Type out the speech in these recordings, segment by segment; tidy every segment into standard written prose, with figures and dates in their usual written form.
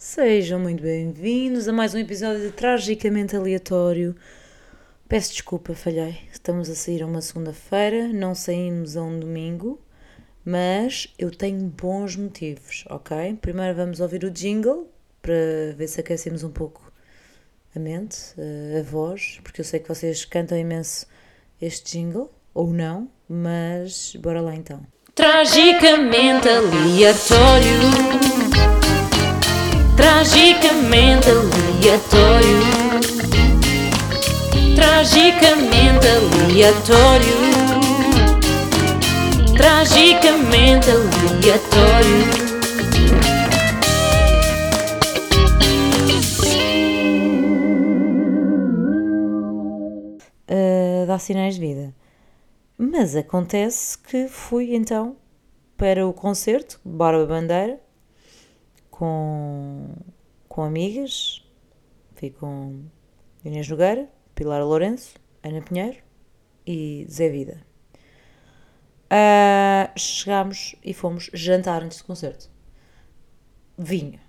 Sejam muito bem-vindos a mais um episódio de Tragicamente Aleatório. Peço desculpa, falhei. Estamos a sair a uma segunda-feira, não saímos a um domingo, mas eu tenho bons motivos, ok? Primeiro vamos ouvir o jingle para ver se aquecemos um pouco a mente, a voz, porque eu sei que vocês cantam imenso este jingle, ou não, mas bora lá então. Tragicamente aleatório. Tragicamente aleatório. Tragicamente aleatório. Tragicamente aleatório. Dá sinais de vida. Mas acontece que fui então para o concerto Barba Bandeira com amigas. Fui com Inês Nogueira, Pilar Lourenço, Ana Pinheiro e Zé Vida. Chegámos e fomos jantar antes do concerto. Vinho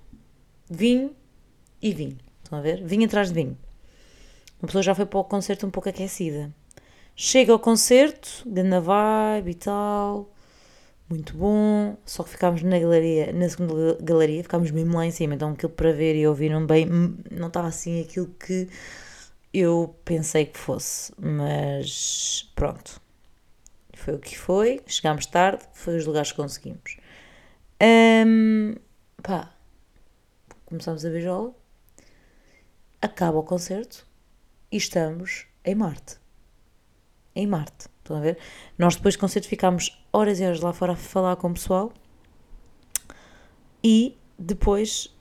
e vinho. Estão a ver? Vinho atrás de vinho. Uma pessoa já foi para o concerto um pouco aquecida. Chega ao concerto, grande vibe e tal, muito bom, só que ficámos na galeria, na segunda galeria, ficámos mesmo lá em cima, então aquilo para ver e ouvir não estava assim aquilo que eu pensei que fosse, mas pronto, foi o que foi, chegámos tarde, foi os lugares que conseguimos. Começámos a beijola, acaba o concerto e estamos em Marte. Estão a ver? Nós depois do concerto ficámos horas e horas lá fora a falar com o pessoal e depois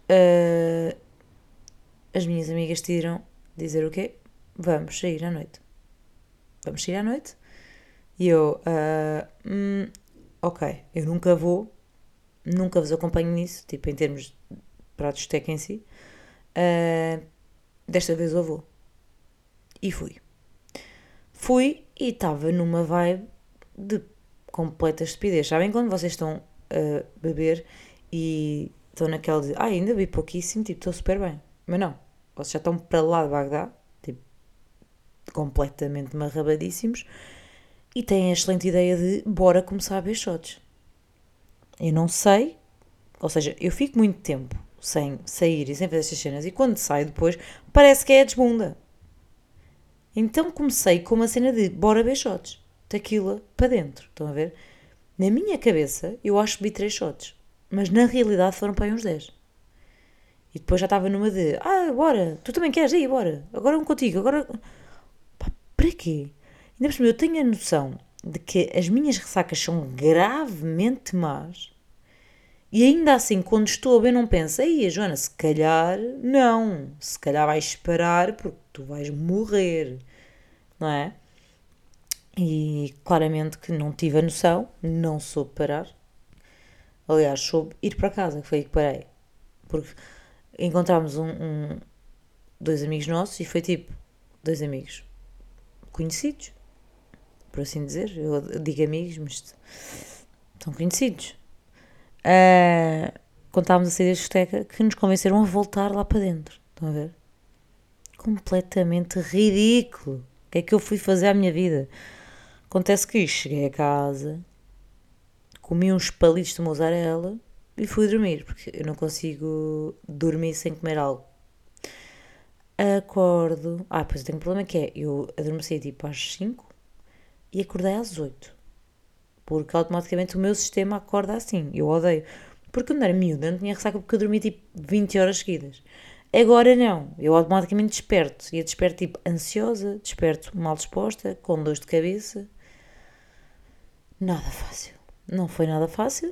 as minhas amigas decidiram dizer o quê? Vamos sair à noite. E eu, ok, eu nunca vos acompanho nisso, tipo em termos para a discoteca em si. Desta vez eu vou. E fui e estava numa vibe de completa estupidez. Sabem quando vocês estão a beber e estão naquela de ainda bebi pouquíssimo, tipo, estou super bem. Mas não, vocês já estão para lá de Bagdá, tipo, completamente marrabadíssimos e têm a excelente ideia de bora começar a beber shots. Eu não sei, ou seja, eu fico muito tempo sem sair e sem fazer estas cenas e quando saio depois parece que é a desbunda. Então comecei com uma cena de bora beber shots, tequila para dentro, estão a ver? Na minha cabeça eu acho que bebi 3 shots, mas na realidade foram para aí uns 10. E depois já estava numa de, bora, tu também queres ir, bora, agora um contigo, agora... Pá, para quê? Ainda por cima eu tenho a noção de que as minhas ressacas são gravemente más e ainda assim quando estou a beber não penso, ei Joana, se calhar não, se calhar vais parar porque tu vais morrer, não é? E claramente que não tive a noção, não soube parar. Aliás, soube ir para casa, que foi aí que parei. Porque encontramos dois amigos nossos e foi tipo, 2 amigos conhecidos, por assim dizer. Eu digo amigos, mas são conhecidos. Quando estávamos a sair da discoteca, que nos convenceram a voltar lá para dentro. Estão a ver? Completamente ridículo. O que é que eu fui fazer à minha vida? Acontece que cheguei a casa, comi uns palitos de mozzarella e fui dormir, porque eu não consigo dormir sem comer algo. Acordo... pois eu tenho um problema que é, eu adormeci tipo às 5 e acordei às 8. Porque automaticamente o meu sistema acorda assim. Eu odeio. Porque quando era miúda eu não tinha ressaca porque eu dormi tipo 20 horas seguidas. Agora não. Eu automaticamente desperto. E eu desperto tipo ansiosa, desperto mal disposta, com dores de cabeça. Nada fácil. Não foi nada fácil.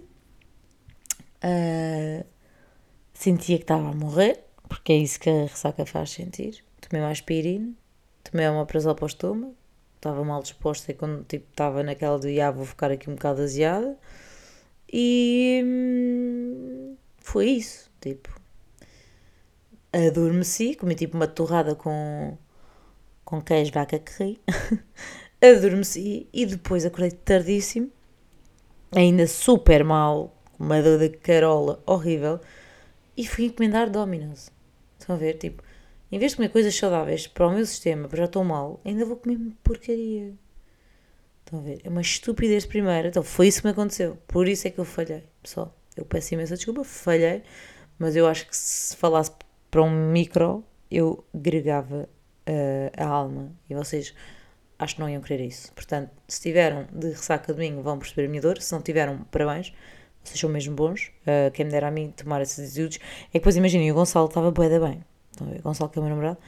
Sentia que estava a morrer, porque é isso que a ressaca faz sentir. Tomei uma aspirina, tomei uma omeprazol para o estômago, estava mal disposta e quando tipo, estava naquela de vou ficar aqui um bocado aziada. E foi isso, tipo. Adormeci, comi tipo uma torrada com queijo vaca que ri. Adormeci e depois acordei tardíssimo, ainda super mal, com uma dor de carola horrível. e fui encomendar Domino's. Estão a ver? Tipo, em vez de comer coisas saudáveis para o meu sistema, porque já estou mal, ainda vou comer porcaria. Estão a ver? É uma estupidez primeira. Então foi isso que me aconteceu. Por isso é que eu falhei. Pessoal, eu peço imensa desculpa, falhei. Mas eu acho que se falasse para um micro, eu gregava a alma. E vocês acho que não iam querer isso. Portanto, se tiveram de ressaca de domingo, vão perceber a minha dor. Se não tiveram, parabéns. Vocês são mesmo bons. Quem me dera a mim tomar esses atitudes. É que depois imaginem, o Gonçalo estava bué da bem. Estão a ver? O Gonçalo, que é o meu namorado.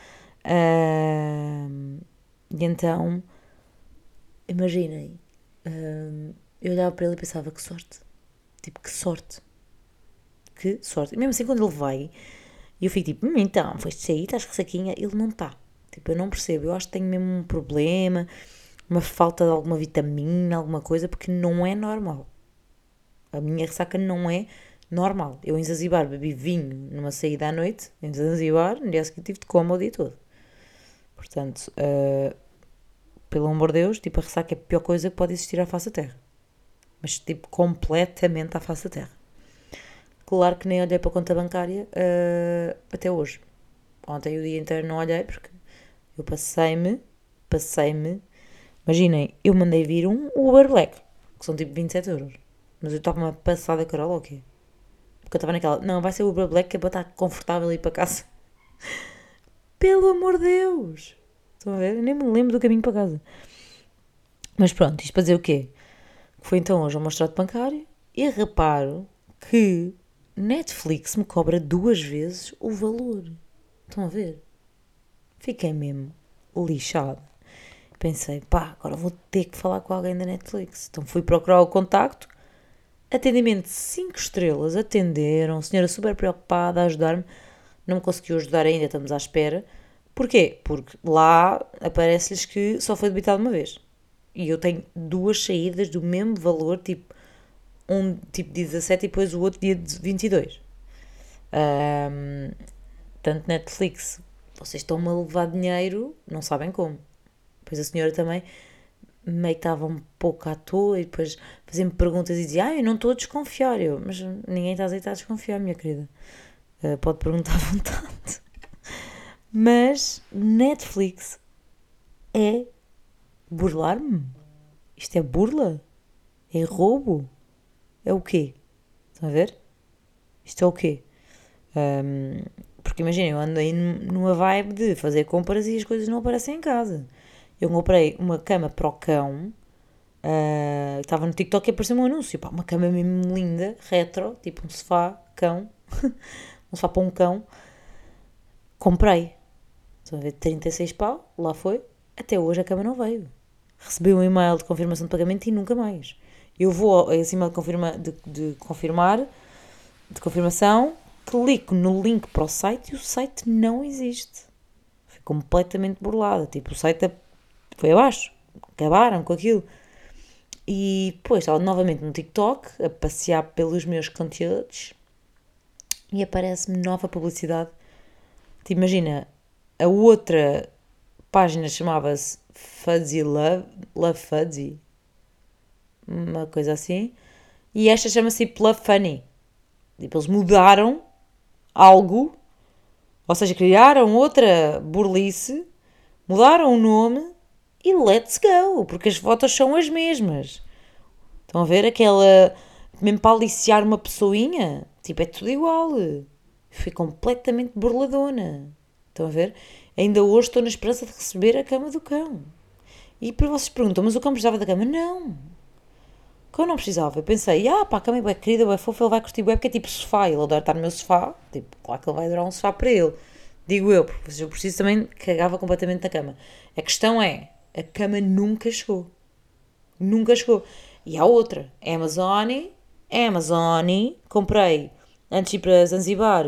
E então, imaginem. Eu olhava para ele e pensava, que sorte. Tipo, que sorte. Que sorte. E mesmo assim, quando ele vai, eu fico tipo, então, foste sair, estás ressaquinha? Ele não está. Tipo, eu não percebo. Eu acho que tenho mesmo um problema, uma falta de alguma vitamina, alguma coisa, porque não é normal. A minha ressaca não é normal. Eu em Zanzibar bebi vinho numa saída à noite, em Zanzibar, no dia seguinte tive de coma o dia todo. Portanto, pelo amor de Deus, tipo, a ressaca é a pior coisa que pode existir à face da Terra. Mas, tipo, completamente à face da Terra. Claro que nem olhei para a conta bancária até hoje. Ontem o dia inteiro não olhei porque eu passei-me. Imaginem, eu mandei vir um Uber Black, que são tipo 27 euros. Mas eu estava uma passada Carola ou quê? Porque eu estava naquela, não, vai ser o Uber Black que é para estar confortável e ir para casa. Pelo amor de Deus! Estão a ver? Eu nem me lembro do caminho para casa. Mas pronto, isto para dizer o quê? Foi então hoje ao meu extrato bancário e reparo que Netflix me cobra 2 vezes o valor. Estão a ver? Fiquei mesmo lixada. Pensei, pá, agora vou ter que falar com alguém da Netflix. Então fui procurar o contacto. Atendimento 5 estrelas, atenderam, senhora super preocupada a ajudar-me. Não me conseguiu ajudar ainda, estamos à espera. Porquê? Porque lá aparece-lhes que só foi debitado uma vez. E eu tenho 2 saídas do mesmo valor, tipo, um tipo dia 17 e depois o outro dia 22. Tanto Netflix, vocês estão-me a levar dinheiro, não sabem como. Depois a senhora também meio que estava um pouco à toa e depois fazia-me perguntas e dizia, eu não estou a desconfiar. Eu, mas ninguém está a desconfiar, minha querida. Pode perguntar à vontade. Mas Netflix é burlar-me? Isto é burla? É roubo? É o quê? Estão a ver? Isto é o quê? Porque imaginem, eu ando aí numa vibe de fazer compras e as coisas não aparecem em casa. Eu comprei uma cama para o cão, estava no TikTok e apareceu um anúncio, pá, uma cama mesmo linda, retro, tipo um sofá, cão, um sofá para um cão. Comprei. Estão a ver, 36 pau, lá foi. Até hoje a cama não veio. Recebi um e-mail de confirmação de pagamento e nunca mais. Eu vou a esse e-mail de confirmação, clico no link para o site e o site não existe. Fui completamente burlada. Tipo, o site foi abaixo. Acabaram com aquilo. E depois estava novamente no TikTok a passear pelos meus conteúdos e aparece-me nova publicidade. Te imagina, a outra página chamava-se Fuzzy Love Fuzzy, uma coisa assim, e esta chama-se Love Funny. Tipo, eles mudaram algo, ou seja, criaram outra burlice, mudaram o nome e let's go, porque as fotos são as mesmas. Estão a ver aquela, mesmo para aliciar uma pessoinha, tipo, é tudo igual. Fui completamente burladona. Estão a ver? Ainda hoje estou na esperança de receber a cama do cão. E para vocês perguntam, mas o cão precisava da cama? Não. O cão não precisava. Eu pensei, pá, a cama é bem querida, bem fofa, ele vai curtir bem, porque é tipo sofá. Ele adora estar no meu sofá. Tipo, claro que ele vai adorar um sofá para ele. Digo eu, porque eu preciso também, cagava completamente da cama. A questão é, a cama nunca chegou. Nunca chegou. E há outra, Amazon, comprei, antes de ir para Zanzibar,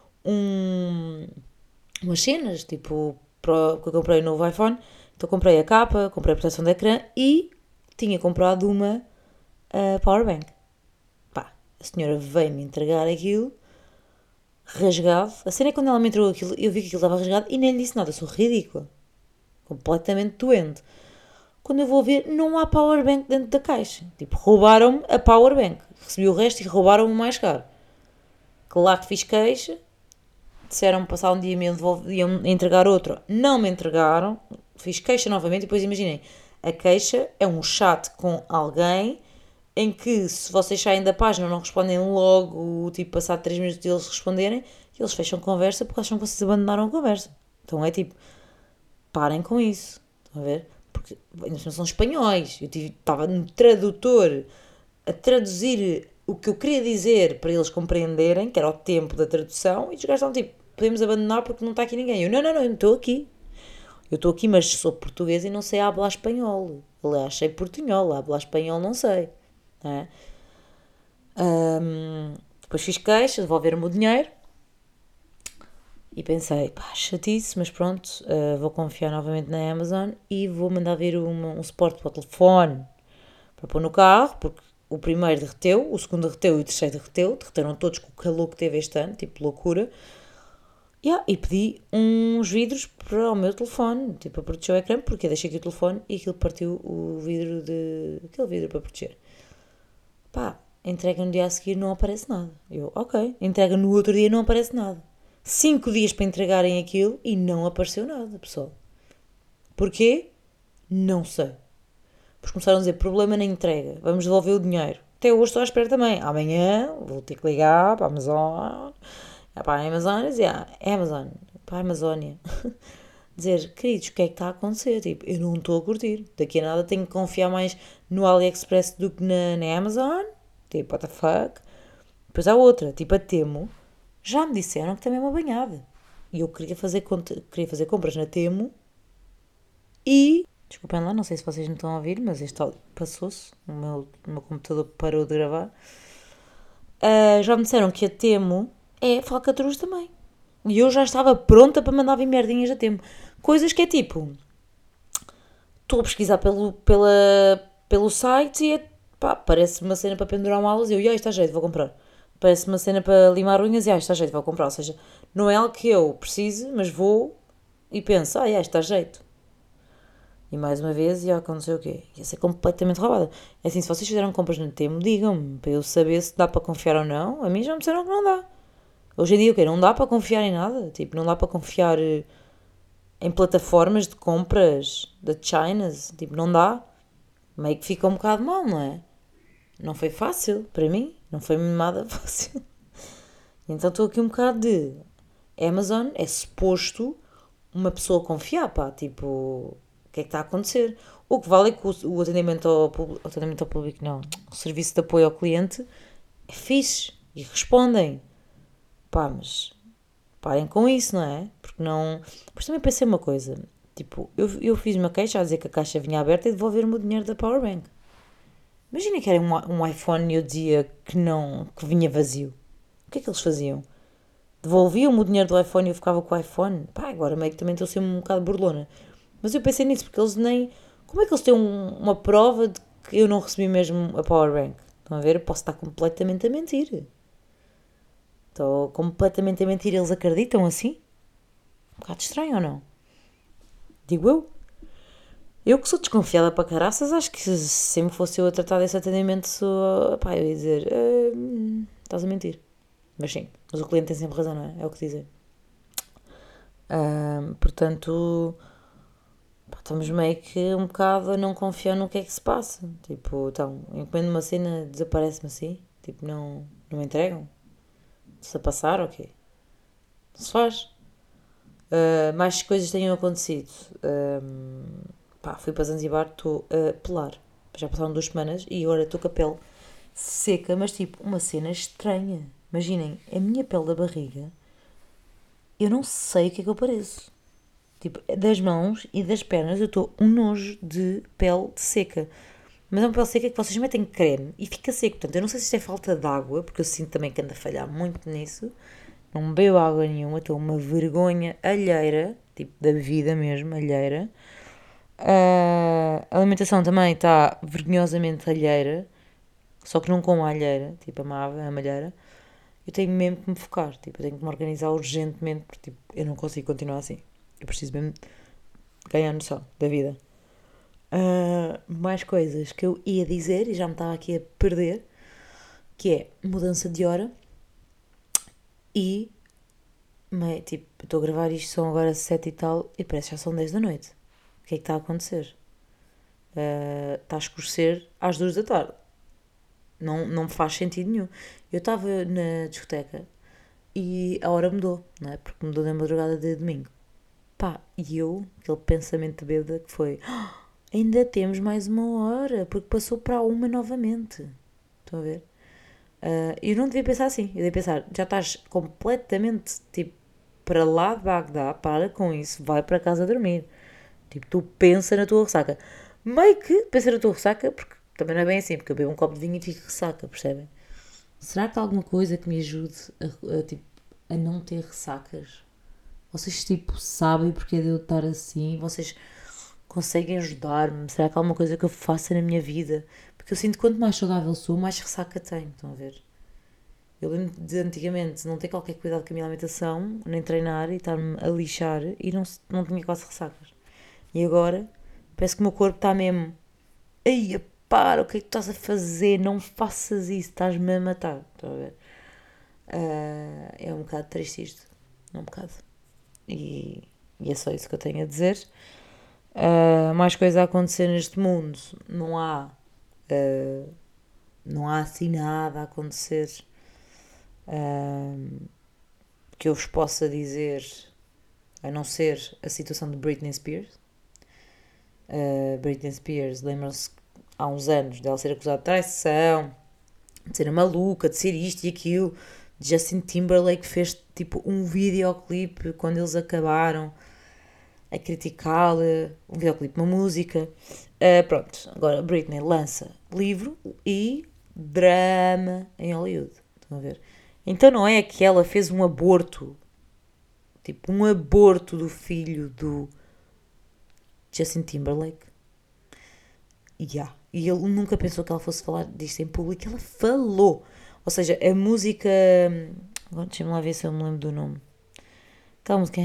umas cenas, tipo, porque eu comprei um novo iPhone, então comprei a capa, comprei a proteção de ecrã e tinha comprado uma powerbank. Pá, a senhora veio-me entregar aquilo, rasgado. A cena é quando ela me entregou aquilo, eu vi que aquilo estava rasgado e nem lhe disse nada, eu sou ridícula. Completamente doente. Quando eu vou ver, não há powerbank dentro da caixa. Tipo, roubaram-me a powerbank. Recebi o resto e roubaram-me mais caro. Claro que fiz queixa, disseram-me passar um dia iam entregar outro, não me entregaram, fiz queixa novamente e depois imaginem, a queixa é um chat com alguém em que se vocês saem da página não respondem logo, tipo, passado 3 minutos de eles responderem, eles fecham conversa porque acham que vocês abandonaram a conversa. Então é tipo, parem com isso, estão a ver? Porque ainda não são espanhóis, estava no tradutor a traduzir o que eu queria dizer para eles compreenderem, que era o tempo da tradução, e os gajos estavam tipo, podemos abandonar porque não está aqui ninguém. Eu, não, eu não estou aqui. Eu estou aqui, mas sou portuguesa e não sei hablar espanhol. Aliás, sei portunhol, hablar espanhol não sei. Não é? Depois fiz queixa, devolveram-me o dinheiro. E pensei, pá, chatice, mas pronto, vou confiar novamente na Amazon e vou mandar vir um suporte para o telefone para pôr no carro, porque o primeiro derreteu, o segundo derreteu e o terceiro derreteram todos com o calor que teve este ano, tipo loucura. E pedi uns vidros para o meu telefone, tipo, para proteger o ecrã, porque eu deixei aqui o telefone e aquilo partiu aquele vidro para proteger. Pá, entrega no dia a seguir, não aparece nada. Eu, ok. Entrega no outro dia, não aparece nada. 5 dias para entregarem aquilo e não apareceu nada, pessoal. Porquê? Não sei. Depois começaram a dizer, problema na entrega, vamos devolver o dinheiro. Até hoje estou à espera também. Amanhã vou ter que ligar para a Amazon, para a Amazon e dizer, Amazon, para a Amazónia. Dizer, queridos, o que é que está a acontecer? Tipo, eu não estou a curtir. Daqui a nada tenho que confiar mais no AliExpress do que na Amazon. Tipo, what the fuck? Depois há outra, tipo a Temo. Já me disseram que também é uma banhada. E eu queria fazer compras na Temo e... Desculpem lá, não sei se vocês me estão a ouvir, mas este áudio passou-se. O meu computador parou de gravar. Já me disseram que a Temo é falcatruz também. E eu já estava pronta para mandar vir merdinhas a Temo. Coisas que é tipo... Estou a pesquisar pelo site e pá, parece uma cena para pendurar malas e eu, está jeito, vou comprar. Parece uma cena para limar unhas e está jeito, vou comprar. Ou seja, não é algo que eu precise, mas vou e penso, está jeito. E mais uma vez ia acontecer o quê? Ia ser completamente roubada. É assim, se vocês fizeram compras no Temo, digam-me, para eu saber se dá para confiar ou não. A mim já me disseram que não dá. Hoje em dia o quê? Não dá para confiar em nada? Tipo, não dá para confiar em plataformas de compras da Chinas? Tipo, não dá. Meio que fica um bocado mal, não é? Não foi fácil, para mim. Não foi nada fácil. Então estou aqui um bocado de... Amazon é suposto uma pessoa confiar, pá. Tipo, o que é que está a acontecer? O que vale é que o atendimento ao público, não. O serviço de apoio ao cliente é fixe. E respondem. Pá, mas parem com isso, não é? Porque não... Depois também pensei uma coisa. Tipo, eu fiz uma queixa a dizer que a caixa vinha aberta e devolver-me o dinheiro da Powerbank. Imagina que era um iPhone e eu dizia que vinha vazio. O que é que eles faziam? Devolviam-me o dinheiro do iPhone e eu ficava com o iPhone? Pá, agora meio que também estou a ser um bocado burlona. Mas eu pensei nisso, porque eles nem... Como é que eles têm uma prova de que eu não recebi mesmo a Powerbank? Estão a ver? Eu posso estar completamente a mentir. Estou completamente a mentir. Eles acreditam assim? Um bocado estranho ou não? Digo eu. Eu que sou desconfiada para caraças, acho que se sempre fosse eu a tratar desse atendimento, pá, eu ia dizer, estás a mentir. Mas sim, mas o cliente tem sempre razão, não é? É o que dizem. Portanto, pá, estamos meio que um bocado a não confiar no que é que se passa. Tipo, então, encomendo uma cena, desaparece-me assim. Tipo, não me entregam. Se a passar, ok. Não se faz. Mais coisas tenham acontecido. Pá, fui para Zanzibar, estou a pelar. Já passaram 2 semanas e agora estou com a pele seca, mas tipo, uma cena estranha. Imaginem, a minha pele da barriga, eu não sei o que é que eu pareço. Tipo, das mãos e das pernas eu estou um nojo de pele seca. Mas é uma pele seca que vocês metem creme e fica seco. Portanto, eu não sei se isto é falta de água, porque eu sinto também que ando a falhar muito nisso. Não bebo água nenhuma, estou uma vergonha alheira, tipo da vida mesmo, alheira. A alimentação também está vergonhosamente alheira, só que não com a alheira, tipo a malheira. Eu tenho mesmo que me focar, tipo, eu tenho que me organizar urgentemente, porque tipo, eu não consigo continuar assim. Eu preciso mesmo ganhar noção da vida. Mais coisas que eu ia dizer e já me estava aqui a perder, que é mudança de hora. E, tipo, estou a gravar isto, são agora 7 e tal, e parece que já são 10 da noite. O que é que está a acontecer? Está a escurecer às 2 da tarde. Não faz sentido nenhum. Eu estava na discoteca e a hora mudou, não é? Porque mudou na madrugada de domingo. Pá, e eu, aquele pensamento de bêbada que foi: ainda temos mais uma hora, porque passou para a 1 novamente. Estão a ver? Eu não devia pensar assim. Eu devia pensar: já estás completamente, tipo, para lá de Bagdá, para com isso, vai para casa dormir. Tipo, tu pensa na tua ressaca. Meio que pensa na tua ressaca, porque também não é bem assim, porque eu bebo um copo de vinho e fico ressaca, percebem? Será que há alguma coisa que me ajude tipo, a não ter ressacas? Vocês, tipo, sabem porque é de eu estar assim? Vocês conseguem ajudar-me? Será que há alguma coisa que eu faça na minha vida? Porque eu sinto que quanto mais saudável sou, mais ressaca tenho, estão a ver? Eu lembro de antigamente não ter qualquer cuidado com a minha alimentação, nem treinar e estar-me a lixar e não tinha quase ressacas. E agora, parece que o meu corpo está mesmo: ei, para, o que é que tu estás a fazer? Não faças isso, estás-me a matar. Estão a ver? É um bocado triste isto. É um bocado. E é só isso que eu tenho a dizer. Mais coisa a acontecer neste mundo. Não há. Não há assim nada a acontecer que eu vos possa dizer, a não ser a situação de Britney Spears. Britney Spears, lembram-se há uns anos dela ser acusada de traição, de ser maluca, de ser isto e aquilo. Justin Timberlake fez tipo um videoclipe quando eles acabaram a criticá-la, um videoclipe, uma música. Pronto, agora Britney lança livro e drama em Hollywood. Estão a ver? Então não é que ela fez um aborto, tipo um aborto do filho do Justin Timberlake. E ele nunca pensou que ela fosse falar disto em público. Ela falou. Ou seja, a música. Agora deixa-me lá ver se eu me lembro do nome. Aquela música.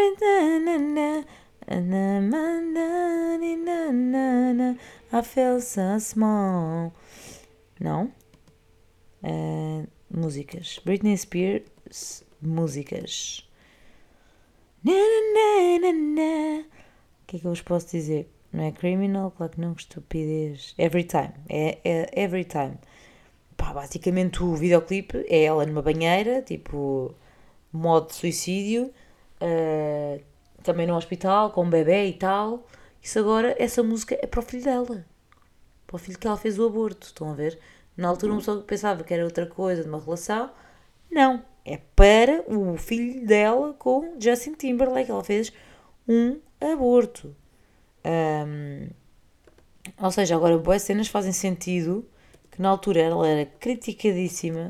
I feel so small. Não? Músicas. Britney Spears. Músicas. O que é que eu vos posso dizer? Não é Criminal? Claro que não, que estupidez. Every Time. É Every Time. Pá, basicamente o videoclipe é ela numa banheira, tipo, modo de suicídio, também no hospital, com um bebê e tal. Isso agora, essa música é para o filho dela. Para o filho que ela fez o aborto, estão a ver? Na altura uma pessoa pensava que era outra coisa, de uma relação. Não, é para o filho dela com Justin Timberlake. Ela fez um aborto. Ou seja, agora boas cenas fazem sentido, que na altura ela era criticadíssima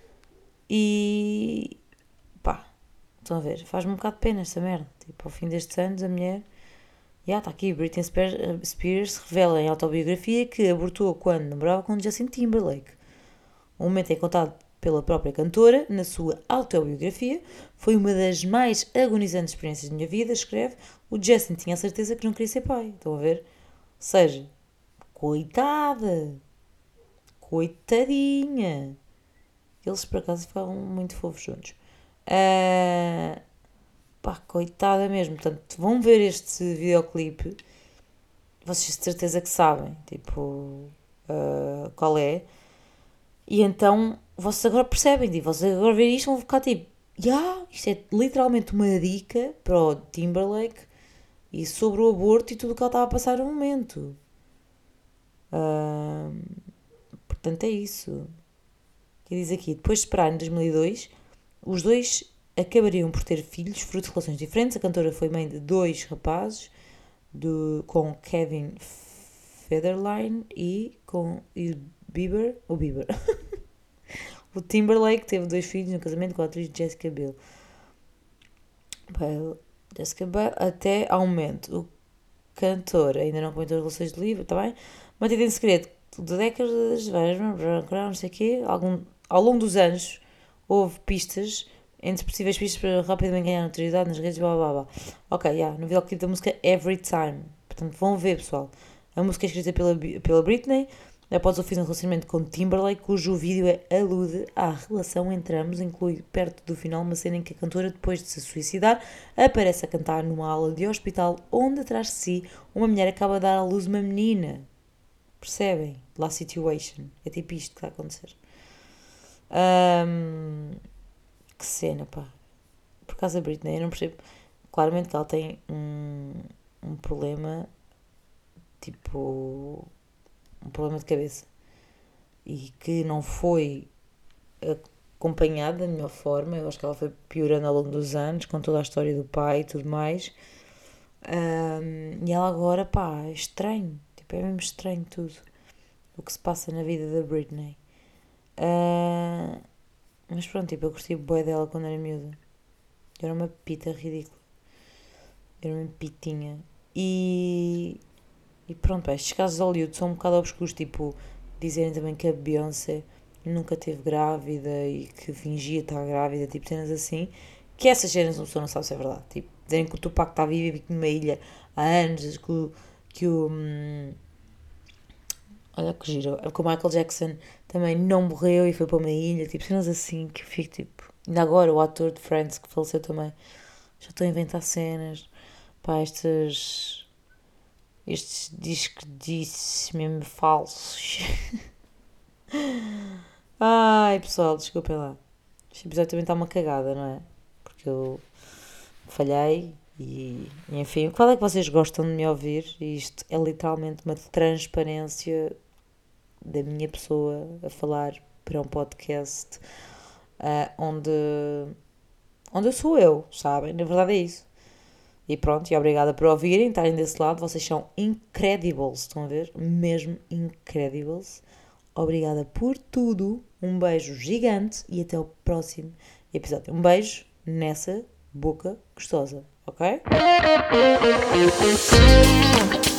e pá, estão a ver, faz-me um bocado de pena esta merda. Tipo, ao fim destes anos a mulher, está aqui, Britney Spears revela em autobiografia que abortou quando namorava com Justin Timberlake. Um momento é contado pela própria cantora na sua autobiografia: foi uma das mais agonizantes experiências da minha vida, escreve. O Justin tinha a certeza que não queria ser pai, estão a ver? Ou seja, coitada, coitadinha. Eles por acaso ficavam muito fofos juntos. Pá, coitada mesmo. Portanto, vão ver este videoclipe. Vocês de certeza que sabem, tipo, qual é. E então, vocês agora percebem, tipo, vocês agora verem isto vão ficar tipo, isto é literalmente uma dica para o Timberlake e sobre o aborto e tudo o que ela estava a passar no momento. Portanto, é isso. Que diz aqui: depois de separar em 2002, os dois acabariam por ter filhos, fruto de relações diferentes. A cantora foi mãe de 2 rapazes, com Kevin Federline e com Bieber. O Bieber. O Timberlake teve 2 filhos no casamento com a atriz Jessica Biel. Jessica Biel até ao momento. O cantor ainda não comentou as relações de livro, está bem? Mantido em segredo de décadas, não sei o quê. Ao longo dos anos houve pistas, entre possíveis pistas para rapidamente ganhar notoriedade nas redes, blá blá blá. Ok, no videoclipe da música Every Time. Portanto, vão ver, pessoal. A música é escrita pela Britney. após o fim do relacionamento com Timberlake, cujo vídeo alude à relação entre ambos, inclui perto do final uma cena em que a cantora, depois de se suicidar, aparece a cantar numa aula de hospital onde atrás de si uma mulher acaba de dar à luz uma menina. Percebem? La situation. É tipo isto que está a acontecer. Que cena, pá. Por causa da Britney, eu não percebo. Claramente que ela tem um problema, tipo, um problema de cabeça. E que não foi acompanhada da melhor forma. Eu acho que ela foi piorando ao longo dos anos, com toda a história do pai e tudo mais. E ela agora, pá, é estranho. Tipo, é mesmo estranho tudo o que se passa na vida da Britney. Mas pronto, tipo, eu gostei bué dela quando era miúda. Eu era uma pita ridícula. Eu era uma pitinha. E pronto, pá, estes casos de Hollywood são um bocado obscuros, tipo, dizerem também que a Beyoncé nunca esteve grávida e que fingia estar grávida, tipo, cenas assim, que essas cenas uma pessoa não sabe se é verdade. Tipo, dizerem que o Tupac está vivo numa ilha há anos, que o olha que giro, que o Michael Jackson também não morreu e foi para uma ilha, tipo, cenas assim, que eu fico tipo... Ainda agora o ator de Friends que faleceu também, já estou a inventar cenas, pá, estes discos mesmo falsos. Ai, pessoal, desculpem lá. Este episódio também está uma cagada, não é? Porque eu falhei e enfim, qual é que vocês gostam de me ouvir? Isto é literalmente uma transparência da minha pessoa a falar para um podcast onde eu sou eu, sabem? Na verdade é isso. E pronto, e obrigada por ouvirem, estarem desse lado, vocês são incredibles, estão a ver? Mesmo incredibles. Obrigada por tudo, um beijo gigante e até o próximo episódio. Um beijo nessa boca gostosa, ok?